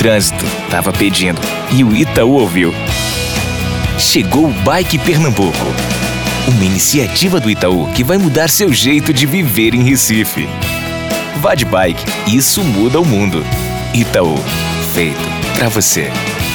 trânsito tava pedindo e o Itaú ouviu. Chegou o Bike Pernambuco, uma iniciativa do Itaú que vai mudar seu jeito de viver em Recife. Vá de bike, isso muda o mundo. Itaú, feito pra você.